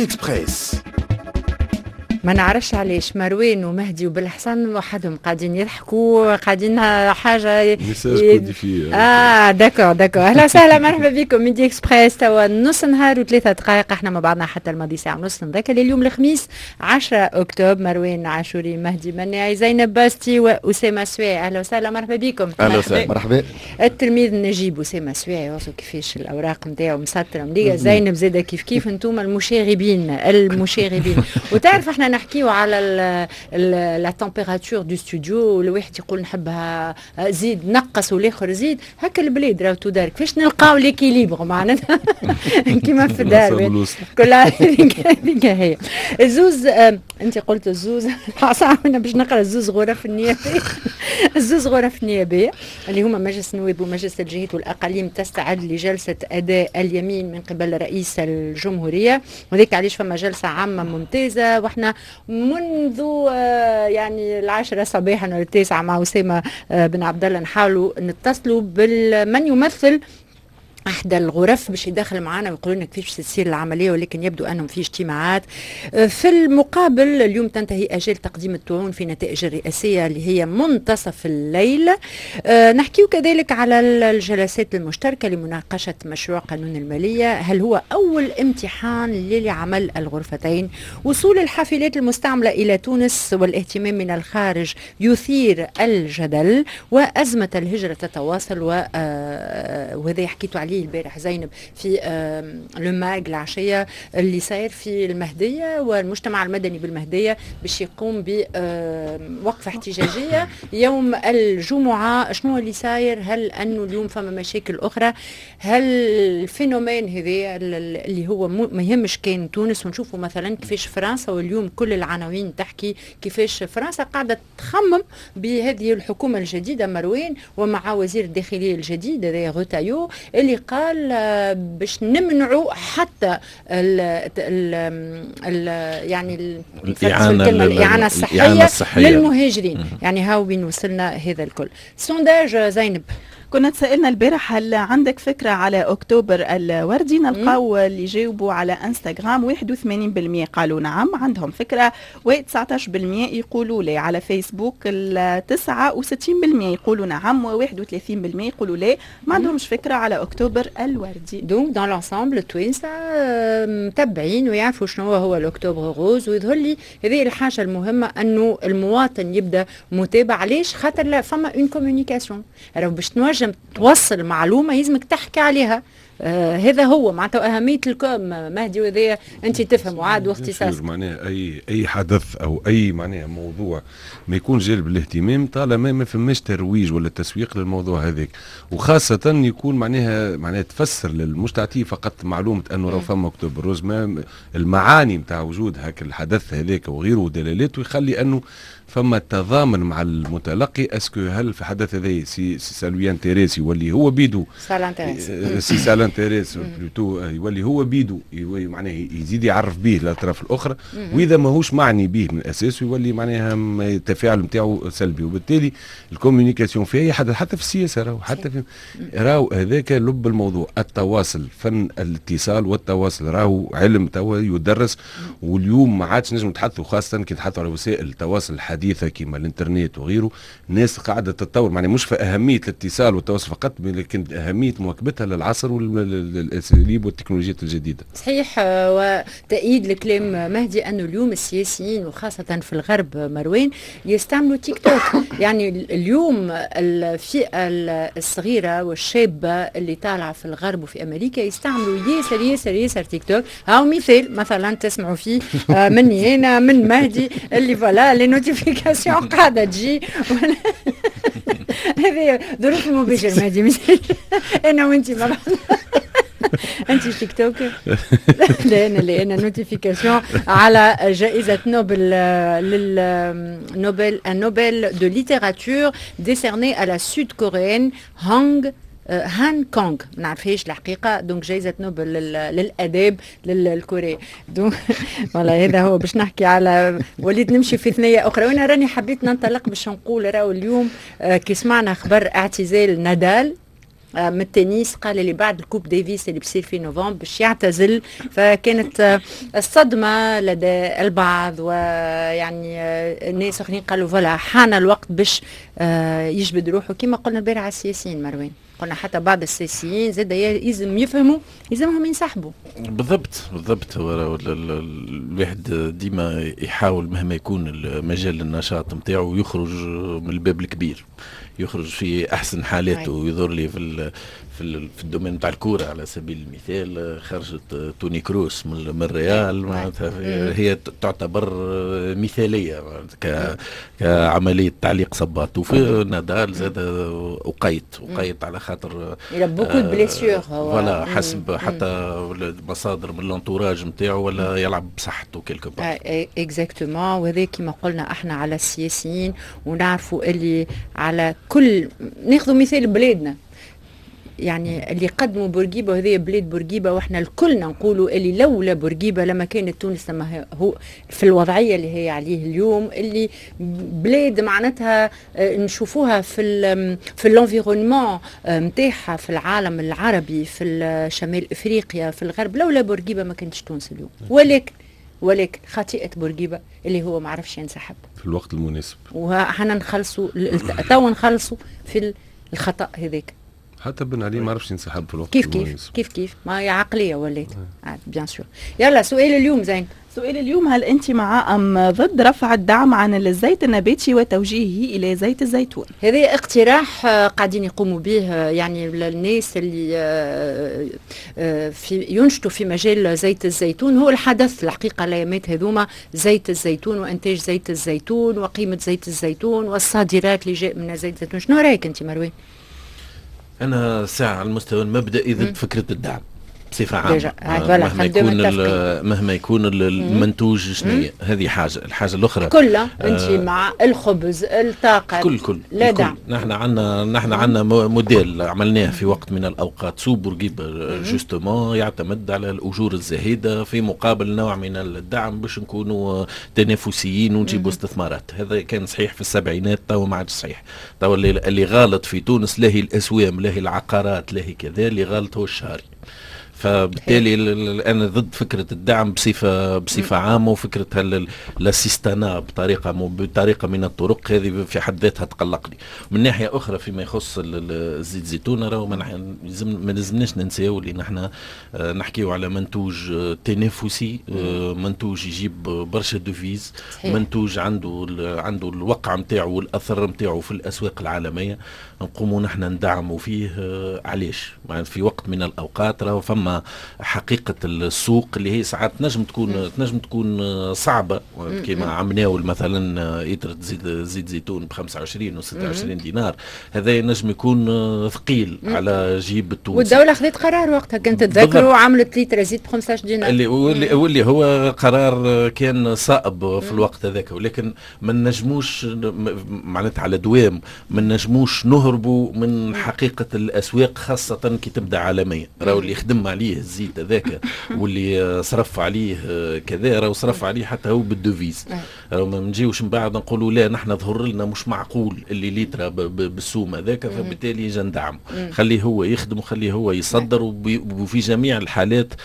إكسبريس. ما نعرفش علاش مروان ومهدي وبالحسن وحدهم قاعدين يضحكوا قاعدين حاجه داكور اهلا وسهلا مرحبا بكم ميدي اكسبريس. توا نص نهار وثلاثة دقائق احنا مع بعضنا حتى الماضي ساعه ونص نذاك اليوم الخميس 10 اكتوبر. مروان عاشوري مهدي مناعي زينب باستي واسامه سواعي. اهلا وسهلا مرحبا بكم. اهلا وسهلا مرحبا. التلميذ نجيب اسامه سواعي وصل كيفاش الاوراق نتاعو مسطره مليقه. زينب زاده كيف انتم المشاغبين وتعرف احنا نحكيو على لا تمبيراتور دو ستوديو. الواحد يقول نحبها زيد نقص والاخر زيد. هكا البلاد راهو تدار كيفاش نلقاو ليكيليبر معناتها كيما في الدار كلها هذيك هي الزوز. انت قلت الزوز انا باش نقرا الزوز غرف النيابيه الزوز غرف النيابيه اللي هما مجلس النواب ومجلس الجهات والاقاليم تستعد لجلسه اداء اليمين من قبل رئيس الجمهوريه. وذلك علاش فما جلسه عامه ممتازه. واحنا منذ يعني 10 صباحا ولا 9 مع اسامه بن عبد الله نحاولوا نتصلوا بالمن يمثل احدى الغرف باش يدخل معنا ويقولوا لنا كيفاش تصير العمليه. ولكن يبدو انهم في اجتماعات. في المقابل اليوم تنتهي اجال تقديم الطعون في نتائج الرئاسيه اللي هي منتصف الليل. نحكيو كذلك على الجلسات المشتركه لمناقشه مشروع قانون الماليه. هل هو اول امتحان لعمل الغرفتين؟ وصول الحافلات المستعمله الى تونس والاهتمام من الخارج يثير الجدل. وازمه الهجره تتواصل وهذا حكيتوا عليه البارح زينب في لو ماغ العشيه اللي صاير في المهديه. والمجتمع المدني بالمهديه باش يقوم بوقفه احتجاجيه يوم الجمعه. شنو اللي صاير؟ هل انه اليوم فما مشاكل اخرى؟ هل الفينومين هذا اللي هو ما يهمش كان تونس؟ ونشوفوا مثلا كيفاش فرنسا واليوم كل العناوين تحكي كيفاش فرنسا قاعده تخمم بهذه الحكومه الجديده مروان ومع وزير الداخليه الجديد هذا روتايو اللي قال باش نمنعوا حتى يعني الإعانة الصحية للمهاجرين. يعني هاو بين وصلنا هذا الكل. سونداج زينب كنا تسألنا البارح هل عندك فكرة على أكتوبر الوردي؟ نلقاو اللي جاوبوا على انستغرام 81% قالوا نعم عندهم فكرة و19% يقولوا لا. على فيسبوك 69% يقولوا نعم و31% يقولوا لا ما عندهمش فكرة على أكتوبر الوردي. دونك دون لانسامبل التوانسة متبعين ويعرفوا شنو هو الأكتوبر غوز. ويظهر لي هذه الحاجة المهمة أنه المواطن يبدأ متابع. علاش؟ خاطر لا فما اون كومونيكاسيون. باش تنجم توصل معلومة يلزمك تحكي عليها. هذا هو معناتها أهمية الكم مهدي. وذا أنت تفهم وعاد واختصاص معناها أي حدث أو أي معناها موضوع ما يكون جالب الاهتمام طالما ما فماش ترويج ولا تسويق للموضوع هذاك. وخاصة يكون معناها تفسر للمشتعتي فقط معلومة أنه راه فما أكتوبر روز. المعاني متاع وجود هاك الحدث هذاك وغيره ودلالاته يخلي أنه فما تضامن مع المتلقي. اسكو هل في حدث هذا سي سالويان تيريسي واللي هو بيدو سي سالان تيريس بلوتو يولي هو بيدو معناه يزيد يعرف به الاطراف الاخرى. واذا ماهوش معني به من اساسه يولي معناها التفاعل نتاعو سلبي. وبالتالي الكوميونيكاسيون في اي حدث حتى في السياسه راهو حتى في راهو هذاك لب الموضوع. التواصل فن الاتصال والتواصل راهو علم توا يدرس. واليوم ما عادش نجم نتحدثوا خاصه كي نتحدثوا على وسائل التواصل حديثة كما الانترنت وغيره. الناس قاعدة تتطور معناها مش في أهمية الاتصال والتواصل فقط لكن أهمية مواكبتها للعصر والأساليب والتكنولوجيات الجديدة. صحيح. وتأييد لكلام مهدي أنه اليوم السياسيين وخاصة في الغرب مروان يستعملوا تيك توك. يعني اليوم الفئة الصغيرة والشابة اللي طالعة في الغرب وفي أمريكا يستعملوا ياسر تيك توك. هاو مثلا تسمعوا فيه مني هنا من مهدي اللي فوالا لي نوتيفيكاسيون قاعده تجي. هذه ظروف المباشر مهدي انا وانت مع بعض. انت تيك توك لان نوتيفيكاسيون على جائزه نوبل النوبل دو ليتراتور décernée à la sud-coréenne هان كونغ. ما نعرفهاش الحقيقه. دونك جائزه نوبل للاداب للكوري. دونك والله هذا هو باش نحكي على وليد نمشي في ثنيه اخرى. وانا راني حبيت ننطلق باش نقول راهو اليوم كي سمعنا خبر اعتزال نادال من التنس، قال لي بعد الكوب ديفيس اللي بصير في نوفمبر باش يعتزل. فكانت الصدمة لدى البعض، ويعني الناس اخرين قالوا فوالا حان الوقت باش يجبد روحه كما قلنا البارح على السياسيين مروان. قلنا حتى بعض السياسيين زاد يلزم يفهموا يلزمهم ينسحبوا. بالضبط هو الواحد ديما يحاول مهما يكون مجال النشاط نتاعو يخرج من الباب الكبير، يخرج في احسن حالاته. ويظهر لي في الدومين تاع الكوره على سبيل المثال خرجت توني كروس من الريال، معناتها هي تعتبر مثاليه كعمليه تعليق صباط. وفي نادال زاد وقيت على خاطر بوكو دو بليسيور فوالا حسب حتى مصادر من الانتوراج نتاعو ولا يلعب بصحته كيلكو بار. اكزاكتومون. وهذا كما قلنا احنا على السياسيين ونعرفوا اللي على كل ناخذ مثال بلادنا، يعني اللي قدموا بورقيبه وهذه بلاد بورقيبه، واحنا الكلنا نقولوا اللي لولا بورقيبه لما كانت تونس لما هو في الوضعيه اللي هي عليه اليوم، اللي بلاد معناتها نشوفوها في الانفيرونمون نتاعها في العالم العربي في شمال افريقيا في الغرب. لولا بورقيبه ما كانتش تونس اليوم. ولكن خطيئه بورقيبه اللي هو ما عرفش ينسحب في الوقت المناسب، وحنا نخلصوا في الخطا هذاك. حتى بن علي ما عرفش ينسحب في الوقت المناسب. كيف ما هي عقليه ولات بيان سور. يلا سؤال اليوم زين. سؤال اليوم: هل أنت مع أم ضد رفع الدعم عن الزيت النباتي وتوجيهه إلى زيت الزيتون؟ هذا اقتراح قاعدين يقوموا به يعني الناس اللي ينشطوا في مجال زيت الزيتون. هو الحدث الحقيقة الأيامات هذوما زيت الزيتون وإنتاج زيت الزيتون وقيمة زيت الزيتون والصادرات اللي جاء من زيت الزيتون. شنو رأيك أنت مروان؟ أنا ساعة على المستوى المبدئي ضد فكرة الدعم بصفة عامة. مهما يكون المنتوج شنو هذه حاجة. الحاجة الأخرى كلها أنت مع الخبز الطاقة كل لا دعم. نحن عندنا موديل عملناه في وقت من الأوقات سوق بورقيبة جوستومون يعتمد على الأجور الزاهدة في مقابل نوع من الدعم باش نكونوا تنافسيين ونجيبوا استثمارات. هذا كان صحيح في السبعينات، تو ما عادش صحيح. تو اللي غالط في تونس لاهي الأسوام لاهي العقارات لاهي كذا، اللي غالط هو الشهري. فبالتالي انا ضد فكره الدعم بصفه عامه، وفكره السيستانا بطريقه من الطرق هذه في حد ذاتها تقلقني. من ناحيه اخرى فيما يخص الزيت الزيتون راهو ما لازمناش ننساو اللي نحن نحكيو على منتوج تنافسي، منتوج يجيب برشا دوفيز، منتوج عنده الوقع نتاعو والاثر نتاعو في الاسواق العالميه. نقوموا نحن ندعموا فيه علاش؟ في وقت من الاوقات راهو فما حقيقه السوق اللي هي ساعات تنجم تكون صعبه، كما عمناول مثلا يترة زيت زيتون ب 25 و 26 دينار. هذا ينجم يكون ثقيل على جيب التونسي. والدوله خذت قرار وقتها كنت تذكروا عملت لتر زيت ب 15 دينار اللي هو قرار كان صائب في الوقت هذاك. ولكن ما نجموش معناتها على دوام ما نجموش نهربوا من حقيقه الاسواق، خاصه كي تبدا عالميا. راهو اللي خدم عليه الزيت هذاك واللي صرف عليه كذا راهو صرف عليه حتى هو بالدوفيز. راهو ما نجيوش من بعد نقولوا لا نحن ظهر لنا مش معقول اللي ليترا بالسوم هذاك، فبالتالي يجي ندعمه. خليه هو يخدم وخليه هو يصدر، وفي جميع الحالات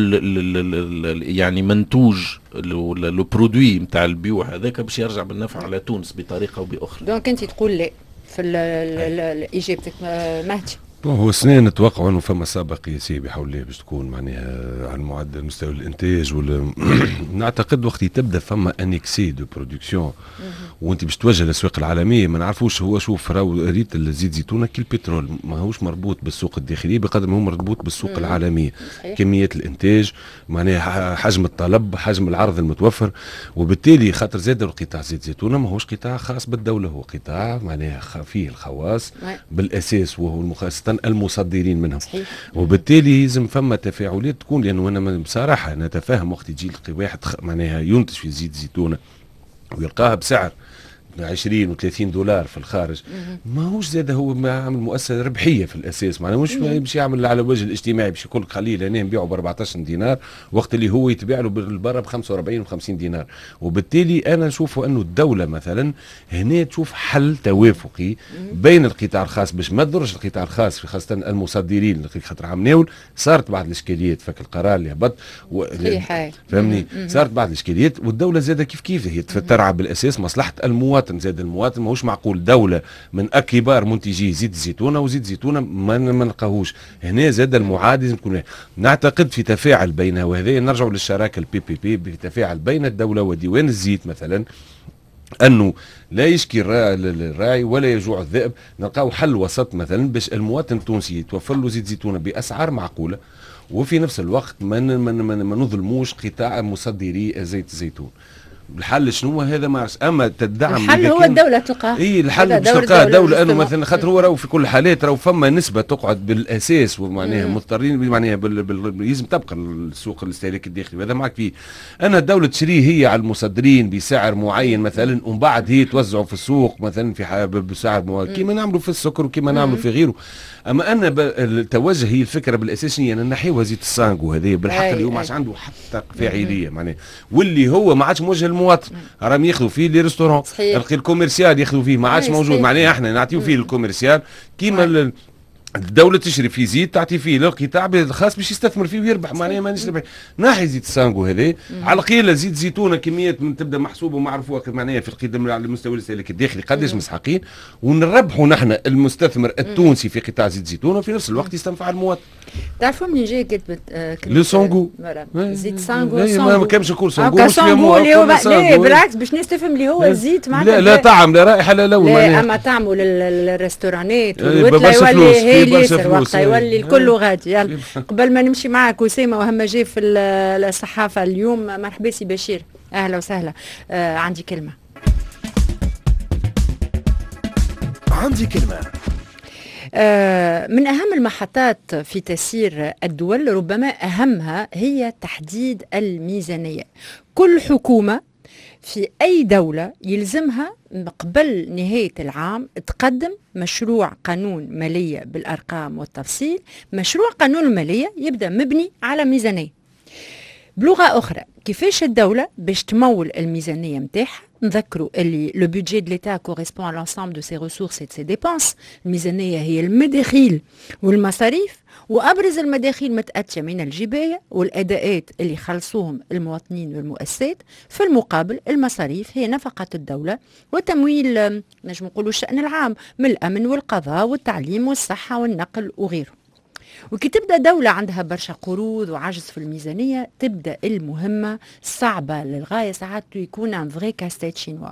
يعني منتوج لو برودوي نتاع البيوع هذاك باش يرجع بالنفع على تونس بطريقه او باخرى. دونك انت تقول لا في اجابتك مهدي؟ هو سنين نتوقعوا انه فما سابقه قياسيه بحول الله باش تكون معناها على معدل مستوى الانتاج نعتقد وقت تبدا فما انيكسي دو برودكسيون وانت باش توجه للاسواق العالميه. ما نعرفوش هو شوف راهو ريت الزيت زيتونه كي البترول ما هوش مربوط بالسوق الداخلي بقدر ما هو مربوط بالسوق العالميه. كميات الانتاج معناها حجم الطلب حجم العرض المتوفر، وبالتالي خاطر زاد القطاع زيت زيتونه ما هوش قطاع خاص بالدوله، هو قطاع معناها فيه الخواص بالاساس وهو المخصص المصدرين منهم. وبالتالي لازم فما تفاعلات تكون، لانه انا بصراحه نتفاهم وقت يجي واحد معناها ينتج في زيت زيتونه ويلقاها بسعر 20 و30 دولار في الخارج، ماهوش زاد هو ما عامل مؤسسه ربحيه في الاساس، معناها مش باش يعمل على وجه الاجتماعي، باش يقول قليل هنا نبيعه ب 14 دينار وقت اللي هو يتباع له بالبرا ب 45 و50 دينار. وبالتالي انا نشوفه انه الدوله مثلا هنا تشوف حل توافقي بين القطاع الخاص باش ما تضرش القطاع الخاص، خاصه المصدرين، خاطر عم ناول صارت بعض الاشكاليات، فك القرار اللي هبط فهمني، صارت بعض الاشكاليات، والدوله زاده كيف هي ترعى بالاساس مصلحه المواطن. زاد المواطن ماهوش معقول دوله من كبار منتجي زيت الزيتونه وزيت زيتونه ما نلقاهوش هنا، زاد المعادله تكون. نعتقد في تفاعل بينها، وهذا نرجع للشراكه الPPP بتفاعل بين الدوله وديوان الزيت مثلا، انه لا يشكي الراعي ولا يجوع الذئب، نلقاو حل وسط مثلا باش المواطن التونسي يتوفر له زيت زيتونه باسعار معقوله، وفي نفس الوقت ما نظلموش قطاع مصدري زيت الزيتون. الحل شنو هذا ما عرفش، اما تدعم الحل هو الدوله تلقاه. اي الحل باش تلقاه الدوله، انه مثلا خاطر هو راهو في كل الحالات راهو فما نسبه تقعد بالاساس، ومعناها مضطرين معناها لازم تبقى السوق الاستهلاكي الداخلي، وهذا معك فيه. انا الدوله تشريه هي على المصدرين بسعر معين مثلا، ومن بعد هي توزعه في السوق مثلا في بسعر كيما نعملوا في السكر وكيما نعملوا في غيره. اما انا التوجه هي الفكره بالاساس هي نحيوها زيت السانغو هذه بالحق اليوم ما عادش عنده حتى فاعليه معناها، واللي هو ما عادش موجه للمواطن، راهم ياخذوا فيه لي ريستورون، الكوميرسيال ياخذوا فيه، ما عادش موجود معناها احنا نعطيو فيه الكوميرسيال كيما الدولة تشري فيه زيت تعطي فيه للقطاع الخاص باش يستثمر فيه ويربح، معناها مانيش ربح. ناحي زيت السانغو هذا على القليله زيت زيتونه كميات من تبدا محسوبه ومعروفه معناها في القدم على المستوى الاستهلاكي الداخلي قداش مسحقين، ونربحوا نحن المستثمر التونسي في قطاع زيت زيتونه، وفي نفس الوقت يستنفع المواطن. تعرفوا منين جاي كتبت لو سانغو زيت سانغو ما كانش نقول سانغو مش لا بالعكس باش الناس تفهم اللي هو الزيت معناتها لا طعم لا رائحه لا لون، لا اما طعمه للريستورانات والوتله يولي ليسر وقتها يولي الكل غادي. يلا قبل ما نمشي معك أسامة وهم جاي في الصحافة اليوم، مرحبا سي بشير، أهلا وسهلا. عندي كلمة. من أهم المحطات في تسيير الدول، ربما أهمها هي تحديد الميزانية. كل حكومة في أي دولة يلزمها قبل نهاية العام تقدم مشروع قانون مالية بالأرقام والتفصيل. مشروع قانون المالية يبدأ مبني على ميزانية. بلغة أخرى، كيفاش الدولة باش تمول الميزانية متاعها؟ نذكروا اللي لو بودجي دو ليتا كوريسبون على l'ensemble de ses ressources et de ses dépenses. الميزانية هي المداخيل والمصاريف، وأبرز المداخيل متأتية من الجباية والأداءات اللي خلصوهم المواطنين والمؤسسات. في المقابل المصاريف هي نفقة الدولة وتمويل نجم نقولوا الشأن العام من الأمن والقضاء والتعليم والصحة والنقل وغيره. وكي تبدأ دولة عندها برشا قروض وعجز في الميزانية، تبدأ المهمة صعبة للغاية، ساعات يكون ان فري كاستيت شينوا،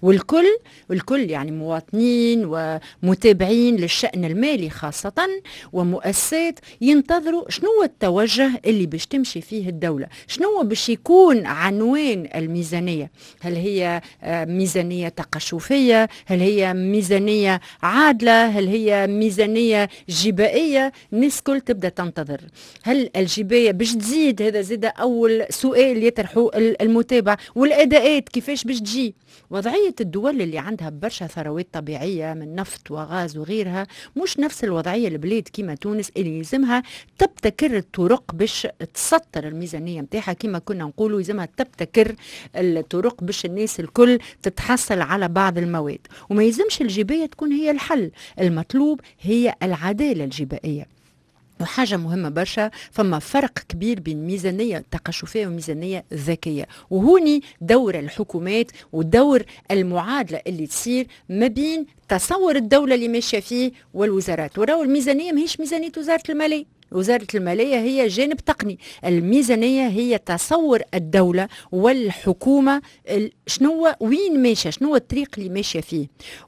والكل يعني مواطنين ومتابعين للشأن المالي خاصة ومؤسسات ينتظروا شنو التوجه اللي باش تمشي فيه الدولة، شنو باش يكون عنوان الميزانية. هل هي ميزانية تقشفية؟ هل هي ميزانية عادلة؟ هل هي ميزانية جبائية؟ الناس كل تبدأ تنتظر. هل الجباية باش تزيد؟ هذا زاد أول سؤال يطرحه المتابع. والأداءات كيفاش باش تجي؟ وضعية الدول اللي عندها برشا ثروات طبيعية من نفط وغاز وغيرها مش نفس الوضعية البلاد كيما تونس اللي يلزمها تبتكر الطرق باش تسطر الميزانية متاعها. كيما كنا نقولوا يلزمها تبتكر الطرق باش الناس الكل تتحصل على بعض المواد، وما يلزمش الجباية تكون هي الحل. المطلوب هي العدالة الجبائية. وحاجة مهمة برشا، فما فرق كبير بين ميزانية تقشفية وميزانية ذكية، وهوني دور الحكومات ودور المعادلة اللي تصير ما بين تصور الدولة اللي ماشية فيه والوزارات. وراو الميزانية ماهيش ميزانية وزارة المالية. وزارة المالية هي جانب تقني، الميزانية هي تصور الدولة والحكومة شنو وين ماشية، شنو الطريق اللي ماشية فيه.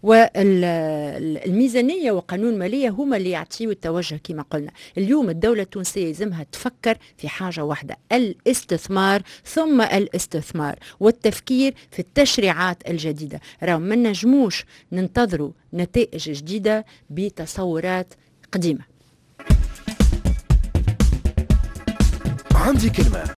والميزانية وقانون المالية هما اللي يعطيوا التوجه. كما قلنا اليوم الدولة التونسية يلزمها تفكر في حاجة واحدة، الاستثمار ثم الاستثمار والتفكير في التشريعات الجديدة. راهم ما نجموش ننتظروا نتائج جديدة بتصورات قديمة. عندي كلمة.